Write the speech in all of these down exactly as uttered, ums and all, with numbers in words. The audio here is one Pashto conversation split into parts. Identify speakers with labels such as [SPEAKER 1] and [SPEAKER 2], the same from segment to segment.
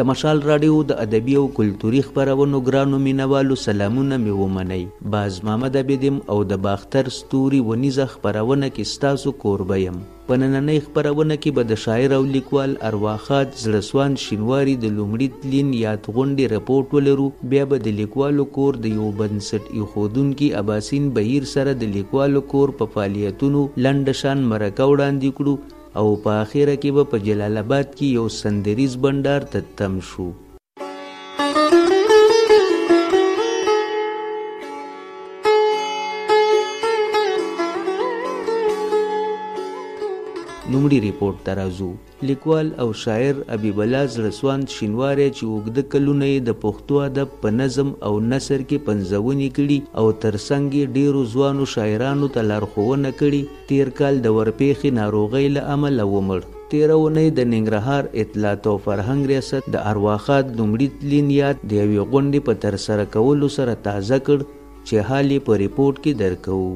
[SPEAKER 1] د مشال راډیو د ادبي او کلتوري خپرونو ګرانو مینوالو سلامونه مې ومنئ. باز محمد عبیدم او د باختر ستوري ونیزه خپرونه کې ستاسو کوربه یم. په نننۍ خپرونه کې به د شاعر او لیکوال ارواښاد زړسوان شینواري د لومړي تلین یاد غونډې رپورټ ولرو. بیا به د لیکوالو کور د یو بنسټ ایښودونکي اباسین بهیر سره د لیکوالو کور په فعالیتونو لنډه شان مرکه وړاندې کړو او په اخره کې به په جلال آباد کې یو سندریز بنډار ته تم شو. نومړي ریپورټ ته راځو. لیکوال او شاعر حبیب الله زړسوان شینواری چې اوږده کلونه یې د پښتو ادب په نظم او نثر کې پنځونې کړي او ترڅنګ یې ډېرو ځوانو شاعرانو ته لارښوونه کړي، تیر کال د ورپېښې ناروغۍ له امله ومړ. تېره اونۍ د ننګرهار اطلاعات او فرهنګ ریاست د ارواښاد لومړي تلین یاد د یوې غونډې په ترسره کولو سره تازه کړ چې حال یې په ریپورټ کې درکوو.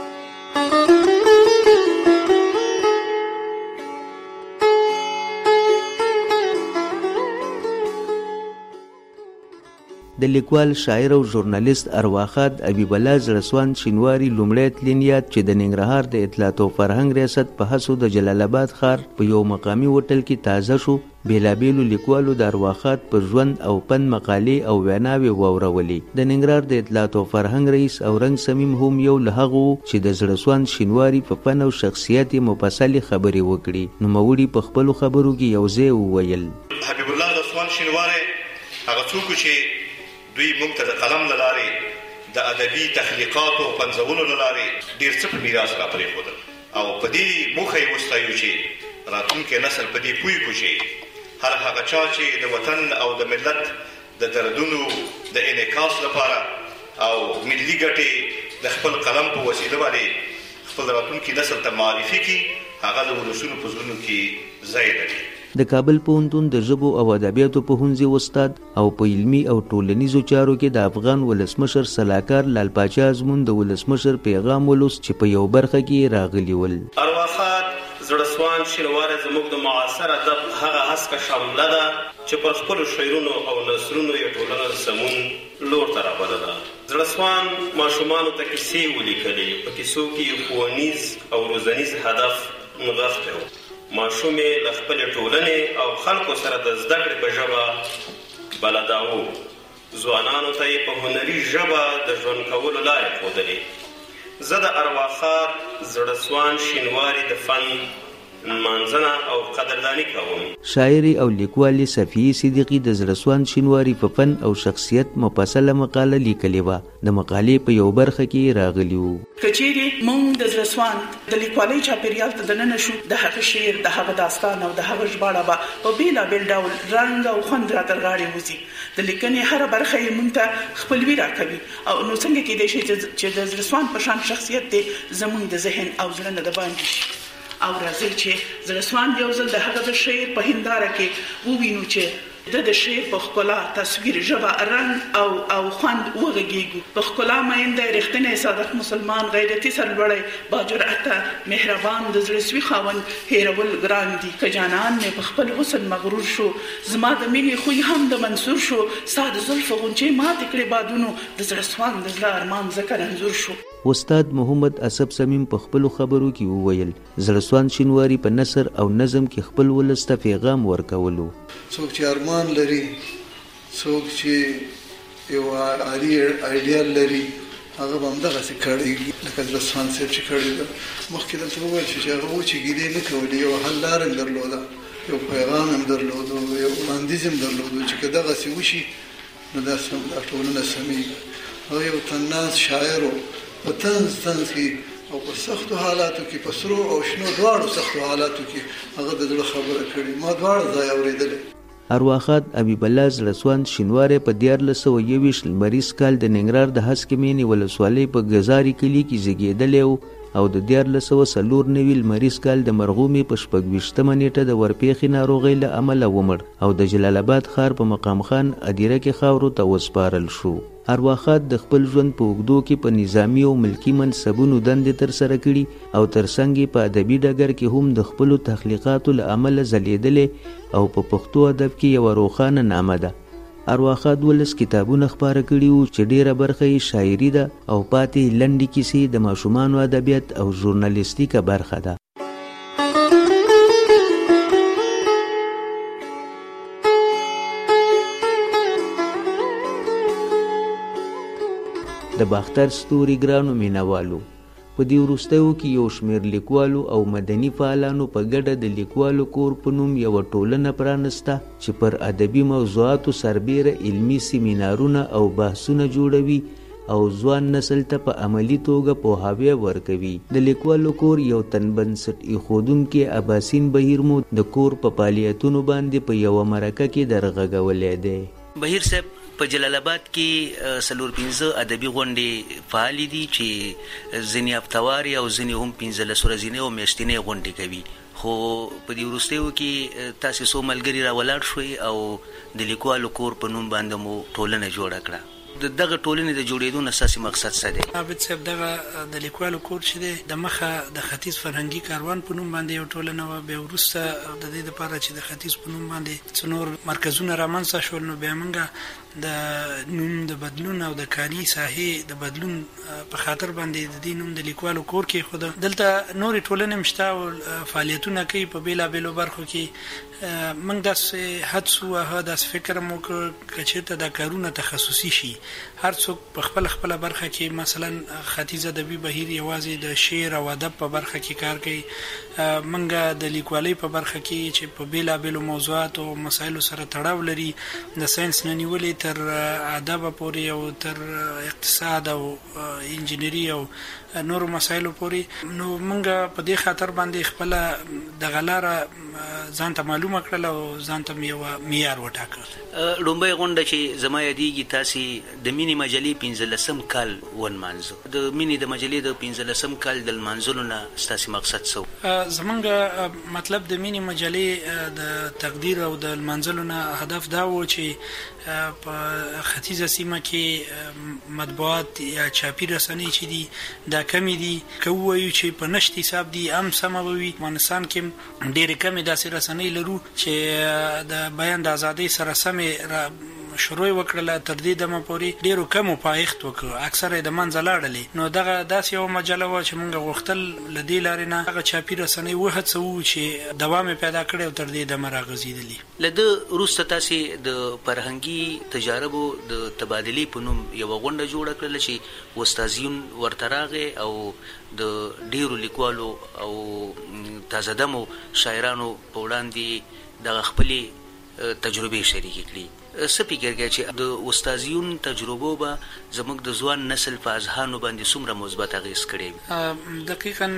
[SPEAKER 1] د لیکوال، شاعر او ژورنالیست ارواښاد حبیب الله زړسوان شینواري لومړی تلین یاد چې د ننګرهار د اطلاعات او فرهنګ ریاست په هڅو د جلال آباد ښار په یو مقامي هوټل کې تازه شو، بېلابېلو لیکوالو د ارواښاد په ژوند او پند مقالې او ویناوې واورولې. د ننګرهار د اطلاعات او فرهنګ رئیس اورنګ صمیم هم یو له هغو چې د زړسوان شینواري په فن او شخصیت یې مفصلې خبرې وکړي. نوموړي په خپلو خبرو کې یو ځای وویل:
[SPEAKER 2] حبیب الله زړسوان شینواری هغه څوک چې دوی موږ ته د قلم له لارې د ادبي تخلیقاتو او پنځولو له لارې ډېر څه په میراث را پرېښودل او په دې موخه یې وستایو چې راتلونکی نسل په دې پوه کړو چې هر هغه چا چې د وطن او د ملت د دردونو د انعکاس لپاره او ملي ګټې د خپل قلم په وسیله باندې خپل راتلونکي نسل ته معرفي کړي، هغه د ولسونو په زړونو کې ځای لري.
[SPEAKER 1] د کابل پوهنتون د ژبو او ادبیاتو پوهنځي استاد او په علمي او ټولنیزو چارو کې د افغان ولسمشر سلاکار لال پاچا ازمون د ولسمشر پیغام ولوست چې په یو برخه کې راغلي ول.
[SPEAKER 3] ارواښاد زړسوان شینواری زموږ د معاصر ادب هغه هسکه شامله ده چې پر خپلو شعرونو او نثرونو یې ټولنه د سمون لور ته رابلله. زړسوان ماشومانو ته کیسې ولیکلې، په کیسو کې ښوونیز او روزنیز هدف نغښتی و. ماشوم یې له خپلې ټولنې او خلکو سره د زده کړې په ژبه بلداوه. ځوانانو ته یې په هنري ژبه د ژوند کولو لارې ښودلې. زه د ارواښاد زړسوان شینواری د فن نمانځنه او قدرداني کوم.
[SPEAKER 1] شاعري او لیکوالې صفیې صدیقي د زړسوان شینواري په فن او شخصیت مفصله مقاله لیکلې وه. د مقالې په یو برخه کې راغلي وو:
[SPEAKER 4] که چیرې موږ د زړسوان د لیکوالۍ چاپېریال ته دننه شو، د هغه شعر، د هغه داستان او د هغه ژباړه به په بېلابېل ډول رنګ او خوند را تر غاړې وځي. د لیکنې هره برخه یې موږ ته خپلوي راکوي. او نو څنګه کېدای شي چې د زړسوان په شان شخصیت دی زموږ د ذهن او زړه نه د باندې شي. او راځي چې زړسوان یو ځل د هغه د شعر په هنداره کې ووینو چې د د شعر په ښکلا، تصویر، ژبه، رنګ او او خوند وغږېږو. په ښکلا میین دی، رښتینی صادق مسلمان، غیرتي سرلوړی، باجرأته، مهربان، د زړه سوي خاوند هېرول ګران دي. که جانان مې په خپل حسن مغرور شو، زما د مینې خوی هم د منصور شو. ستا د زلفو غونچې ماتې کړې بادونو، د زړسوان د زړه ارمان ځکه رنځور شو.
[SPEAKER 1] استاد محمد اسب صمیم په خپلو خبرو کې وویل: زړسوان شینواري په نثر او نظم کې خپل ولس ته پیغام ورکولو.
[SPEAKER 5] څوک چې ارمان لري، څوک چې یو عالي ایډیال لري، هغه به همدغسې کړی لکه زړسوان صاحب چې کړی ده. مخکې دلته وویل شو چې هغه و چې ګیلې نه کولې، یو حل لاره هم درلوده، یو پیغام هم درلود، یو وړاندیز هم درلود چې که دغسې وشي نو دا ټولنه سمېږي. هغه یو طناز شاعر و، په طنز طنز کې او په سختو حالاتو کې، په سرو او شنو دواړو سختو حالاتو کې هغه د زړه خبره کړې. ما دواړه ځای اورېدلې.
[SPEAKER 1] ارواښاد حبیب الله زړسوان شینواری په دیارلس سوه یوویشت لمریز کال د ننګرهار د هسکې مینې ولسوالۍ په ګزاري کلي کې زیږېدلی و او د دیارلس سوه څلور نوي لمریز کال د مرغومې په شپږ ویشتمه نیټه د ورپېښې ناروغۍ له امله ومړ او د جلال آباد ښار په مقام خان هدیره کې خاورو ته وسپارل شو. ارواښاد د خپل ژوند په اوږدو کې په نظامی او ملکی منصبونو دندې ترسره کړي او ترڅنګ یې په ادبي ډګر کې هم د خپلو تخلیقاتو له امله ځلیدلې او په پښتو ادب کې یوه روښانه نامه ده. ارواښاد ولس کتابونه خپاره کړي وو چې ډیره برخه یې شاعري ده او پاتې لنډې کیسې د ماشومانو ادبیات او ژورنالیستیکه برخه ده. د باختر ستوري ګرانو مینوالو، په دې وروستیو کې یو شمېر لیکوالو او مدني فعالانو په ګډه د لیکوالو کور په نوم یوه ټولنه پرانسته چې پر ادبي موضوعاتو سربیره علمي سیمینارونه او بحثونه جوړوي او ځوان نسل ته په عملي توګه پوهاوی ورکوي. د لیکوالو کور یو تن بنسټ ایښودونکی اباسین بهیر مو د کور په فعالیتونو باندې په یوه مرکه کې درغږولی دی.
[SPEAKER 6] بهیر صاحب، په جلال آباد کې څلور پنځه ادبي غونډې فعالې دي چې ځینې هفتوارې او ځینې هم پنځلس ورځنۍ او میاشتنۍ غونډې کوي، خو په دې وروستیو کې تاسې څو ملګري راولاړ شوئ او د لیکوالو کور په نوم باندې مو ټولنه جوړه کړه. د دغه ټولنې د جوړېدو نه ستاسې مقصد څه دی؟
[SPEAKER 7] عابد صاحب، دغه د لیکوالو کور چې دی د مخه د ختیځ فرهنګي کاروان په نوم باندې یو ټولنه وه، بیا وروسته د دې دپاره چې د ختیځ په نوم باندې څه نور مرکزونه رامنځته شول، نو بیا موږ د نوم د بدلون او د کاري ساحې د بدلون په خاطر باندې د دې نوم د لیکوالو کور کېښوده. دلته نورې ټولنې هم شته او فعالیتونه کوي په بېلابېلو برخو کې. موږ داسې حدس ووهه، داسې فکر هم وکړ که چېرته دا کارونه تخصصي شي، هر څوک په خپل خپله برخه کې، مثلا ختیځ ادبي بهیر یوازې د شعر او ادب په برخه کې کار کوي، موږ د لیکوالۍ په برخه کې چې په بېلابېلو موضوعاتو او مسایلو سره تړاو لري، د ساینس نه نیولې تر ادب پورې او تر اقتصاد او انجینري او نورو مسایلو پورې، نو موږ په دې خاطر باندې خپله دغه لاره ځان ته معلومه کړله او ځان ته یوه معیار وټاکه.
[SPEAKER 6] لومبۍ غونډه چې زما یادېږي تاسې د مینې مجلې پنځلسم کال ونمانځه. د مینې د مجلې د پنځلسم کال د لمانځلو نه ستاسې مقصد څه و؟
[SPEAKER 7] زموږ مطلب د مینې مجلې د تقدیر او د لمانځلو نه هدف دا و چې په ختیځه سیمه کې مطبوعات یا چاپي رسنۍ چې دي دا کمې دي، که ووایو چې په نشت حساب دي هم سمه به وي. افغانستان کې ډېرې کمې داسې رسنۍ لرو چې د بیان د ازادۍ سره سمې شروع وکړله، تر دې دمه پورې ډېرو کمو پایښت وکړ، اکثره یې د منځه لاړلې. نو دغه داسې یوه مجله وه چې موږ غوښتل له دې لارې نه هغه چاپي رسنۍ وهڅوو چې دوام یې پیدا کړی او تر دې دمه راغځېدلي.
[SPEAKER 6] له ده وروسته تاسې د فرهنګي تجاربو د تبادلې په نوم یوه غونډه جوړه کړله چې استازیون ورته راغی او د ډېرو لیکوالو او تازه دمو شاعرانو په وړاندې دغه خپلې تجربې شریکې کړي. څه فکر کوئ چې د استازیون تجربو به زموږ د ځوان نسل په اذهانو باندې څومره مثبت اغېز کړی؟
[SPEAKER 7] دقیقا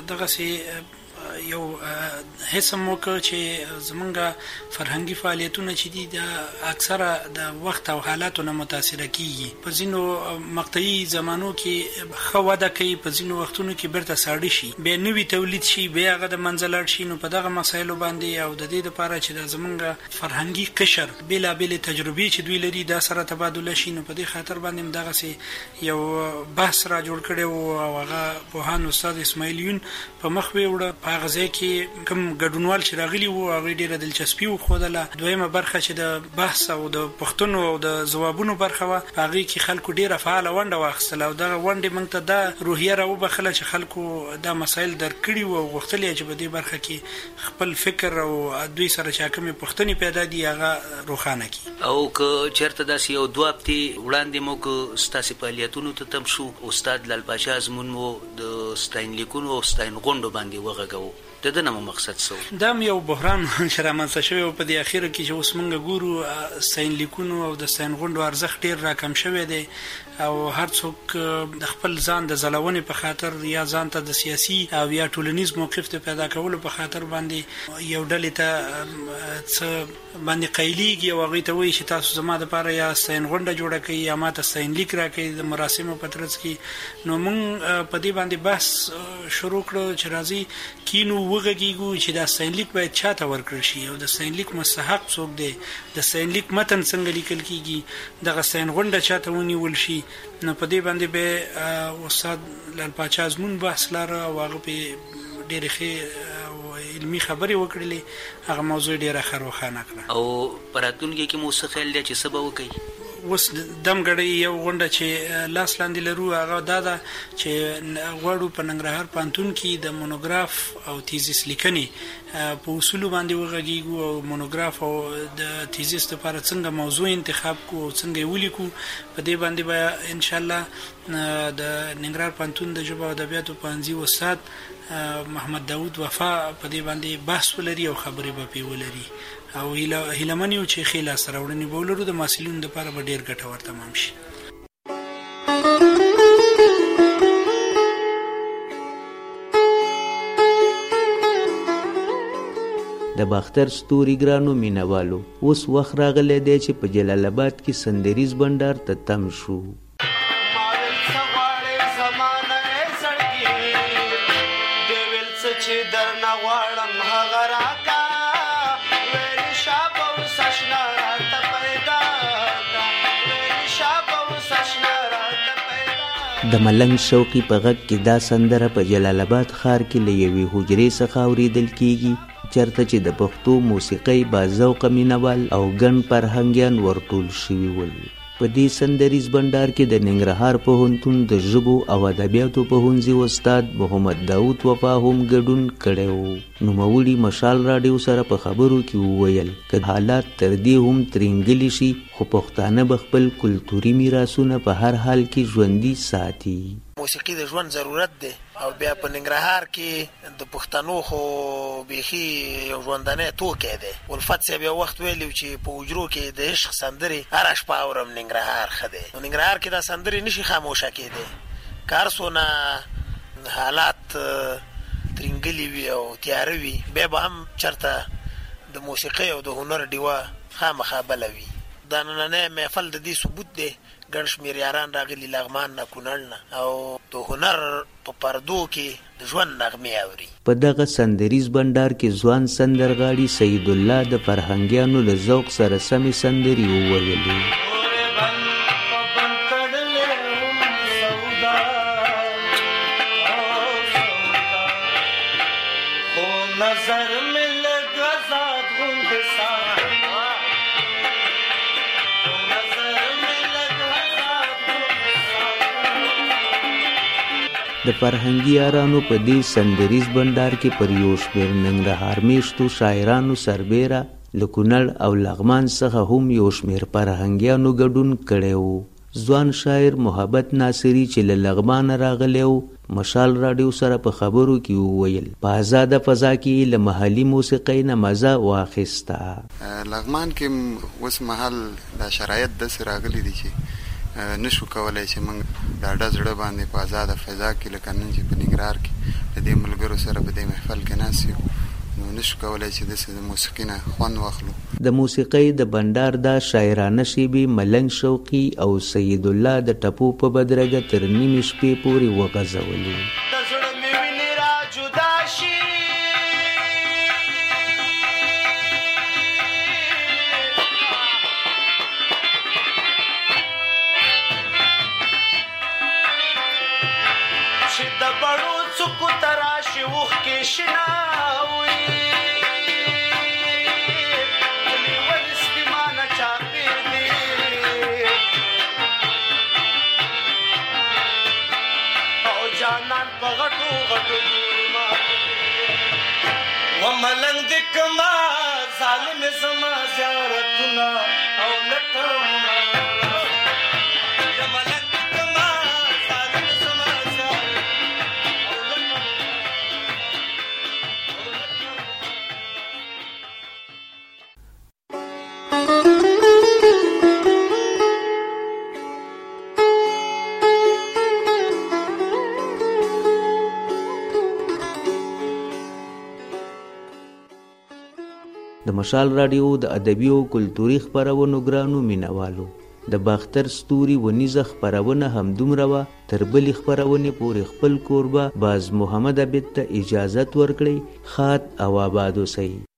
[SPEAKER 7] دغسې یو حس هم وکړ چې زمونږ فرهنګي فعالیتونه چې دي د اکثره د وخت او حالاتو نه متاثره کیږي. په ځینو مقطعي زمانو کې ښه وده کوي، په ځینو وختونو کې بیرته ساړه شي، بیا نوي تولید شي، بیا هغه د منځه لاړ شي. نو په دغه مسایلو باندې او د دې دپاره چې د زمونږ فرهنګي قشر بېلابېلې تجربې چې دوی لري دا سره تبادله شي، نو په دې خاطر باندې هم دغسې یو بحث را جوړ کړی و او هغه پوهان استاد اسماعیل یون په مخ ویوړه. په هغه ځای کې کوم ګډونوال چې راغلي وو هغوی ډېره دلچسپي وښودله. دویمه برخه چې د بحث او د پوښتنو او د ځوابونو برخه وه، په هغې کې خلکو ډېره فعاله ونډه واخیستله او دغه ونډې موږ ته دا روحیه راوبخله چې خلکو دا مسایل درک کړي وو او غوښتل یې چې په دې برخه کې خپل فکر او دوی سره چې کومې پوښتنې پیدا دي هغه روښانه کړي.
[SPEAKER 6] او که چېرته داسې یو دوه هفتې وړاندې موږ ستاسې فعالیتونو ته تم شو، استاد لال پاچا ازمون مو د ستاینلیکونو او ستاین غونډو باندې وغږوو، د ده نه مو مقصد څه و؟
[SPEAKER 7] دا هم یو بحران چې رامنځته شوی و په دې اخیره کې چې اوس موږ ګورو ستاینلیکونو او د ستاین غونډو ارزښت ډېر راکم شوی دی. او هر څوک د خپل ځان د ځلونې په خاطر یا ځان ته د سیاسي او یا ټولنیز موقف ته پیدا کولو په خاطر باندې یو ډلې ته څه باندې قیلیږي او هغوی ته وایي چې تاسو زما دپاره یا ستاین غونډه جوړه کړئ یا ما ته ستاینلیک راکړئ د مراسمو په ترڅ کې. نو موږ په دې باندې بحث شروع کړو چې راځي کینو وغږیږو چې دا ستاینلیک باید چا ته ورکړل شي او د ستاینلیک مستحق څوک دی، د ستاینلیک متن څنګه لیکل کیږي، دغه ستاین غونډه چا ته ونیول شي. نو په دې باندې به استاد لال پاچا زمون بحث لاره او هغه په ډېرې ښې او علمي خبرې وکړلې، هغه موضوع ډېره ښه روښانه کړه.
[SPEAKER 6] او په راتلونکي کې مو څه خیال دی چې څه به وکړئ؟
[SPEAKER 7] اوس دم غړی یو غونډه چې لاس لاندې لرو هغه دا ده چې غواړو په ننګرهار پوهنتون کې د مونوګراف او تیزیس لیکنې په اصولو باندې وغږیږو او مونوګراف او د تیزیس لپاره څنګه موضوع انتخاب کو او څنګه یې ولیکو. په دې باندې به ان شاء الله د ننګرهار پوهنتون د ژبو او ادبیاتو پوهنځي استاد محمد داود وفا په دې باندې بحث ولري او خبرې به پې ولري او هیله من یو چې ښې لاسته راوړنې به ولرو، د محصلینو دپاره به ډېر ګټور تمام شي.
[SPEAKER 1] د باختر ستوري ګرانو مینوالو، اوس وخت راغلی دی چې په جلال آباد کې سندریز بنډار ته تم شو. د ملنګ شوقي په غږ کې دا سندره په جلال آباد ښار کې له یوې حجرې څخه اورېدل کیږي چېرته چې د پښتو موسیقۍ باذوقه مینوال او ګڼ فرهنګیان ورټول شوي ول. په دې سندریز بنډار کې د ننګرهار پوهنتون د ژبو او ادبیاتو پوهنځي استاد محمد داود وفا هم ګډون کړی و. نوموړي مشال راډیو سره په خبرو کې وویل که حالات تر دې هم ترینګلي شي خو پښتانه به خپل کلتوري میراثونه په هر حال کې ژوندي ساتي.
[SPEAKER 8] موسیقي د ژوند ضرورت دی او بیا په ننګرهار کې د پښتنو خو بیخي یو ژوندنی توکی دی. الفت صاحب یو وخت ویلي چې په حجرو کې د عشق سندرې هره شپه اورم ننګرهار ښه دی. نو ننګرهار کې دا سندرې نشي خاموشه کېدی که هر څونه حالات ترینګلي وي او تیاره وي بیا به هم چېرته د موسیقۍ او د هنر ډیوه خامخا بله وي. دا نننی محفل د دې ثبوت دی. ګڼ شمېر یاران راغلي لغمان نه کونړ نه او د هنر په پردو کې د ژوند نغمې اوري.
[SPEAKER 1] په دغه سندریز بنډار کې ځوان سندرغاړي سید الله د فرهنګیانو له ذوق سره سمې سندرې وویلې. د فرهنګي یارانو په دې سندریز بنډار کې پر یو شمېر ننګرهار میشتو شاعرانو سربیره له کونړ او لغمان څخه هم یو شمېر فرهنګیانو ګډون کړی و. ځوان شاعر محبت ناصري چې له لغمانه راغلی و مشال راډیو سره په خبرو کې وویل په آزاده فضا کې له محلي موسیقۍ نه مزه واخیسته.
[SPEAKER 9] لغمان کې اوس مهال دا شرایط داسې راغلي دي چې نشو کولای چې موږ ډاډه زړه باندې په آزاده فضا کې لکه نن چې په ننګرهار کې د دې ملګرو سره په دې محفل کې ناست یو نو نشو کولای چې داسې د موسیقي نه خوند واخلو. د موسیقۍ د بنډار دا شاعرانه شیبې ملنګ شوقي او سید الله د ټپو په بدرګه تر نیمې شپې پورې وغځولې.
[SPEAKER 10] وملنګ د کما ظالم زما زیارتونه او لټم
[SPEAKER 1] د مشال رادیو د ادبي او کلتوري خپرونو ګرانو مینوالو، د باختر ستوري ونیزه خپرونه همدومره وه. تر بلې خپرونې پورې خپل کوربه باز محمد عبید ته اجازت ورکړئ. ښاد او آباد اوسئ.